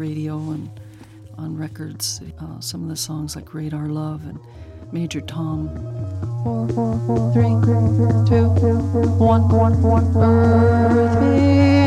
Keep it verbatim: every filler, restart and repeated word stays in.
radio and on records. Uh, some of the songs like Radar Love and Major Tom. Four, four, four, three, two, one, one, one. Earth